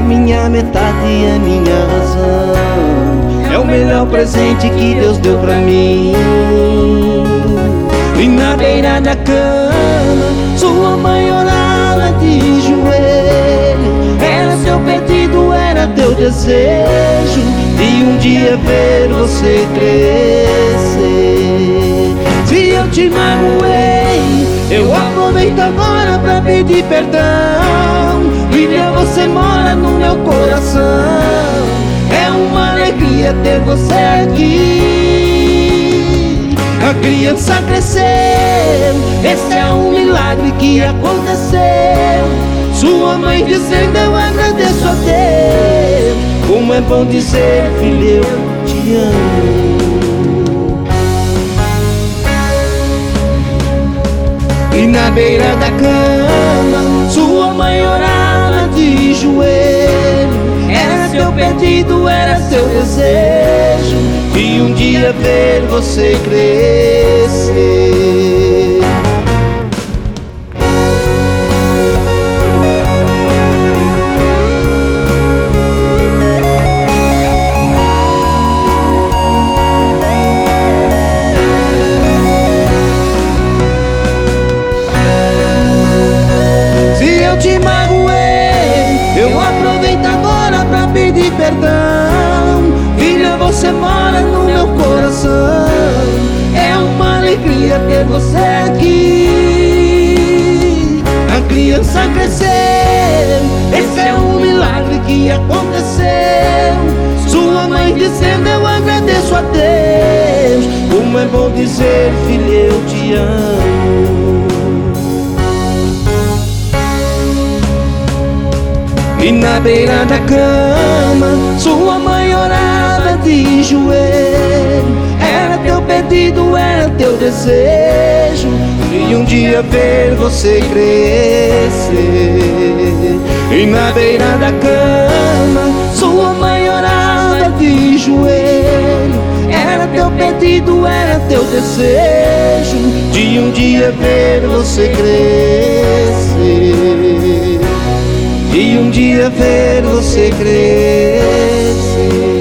minha metade, é minha razão. É o melhor presente que Deus deu pra mim. E na beira da cama, sua mãe orava de joelho. Era seu pedido, era teu desejo de um dia ver você crescer. Se eu te magoei, eu aproveito agora pra pedir perdão. Filha, você mora no meu coração. É uma alegria ter você aqui. A criança cresceu, esse é um milagre que aconteceu. Sua mãe dizendo eu agradeço a Deus. Como é bom dizer, filho, eu te amo. E na beira da cama, sua mãe orava de joelho. Era seu pedido, era seu desejo de um dia ver você crescer. Te magoei, eu aproveito agora pra pedir perdão. Filha, você mora no meu coração. É uma alegria ter você aqui. A criança cresceu, esse é um milagre que aconteceu. Sua mãe dizendo eu agradeço a Deus. Como é bom dizer, filha, eu te amo. E na beira da cama, sua mãe orava de joelho. Era teu pedido, era teu desejo de um dia ver você crescer. E na beira da cama, sua mãe orava de joelho. Era teu pedido, era teu desejo de um dia ver você crescer. E um dia ver você crescer.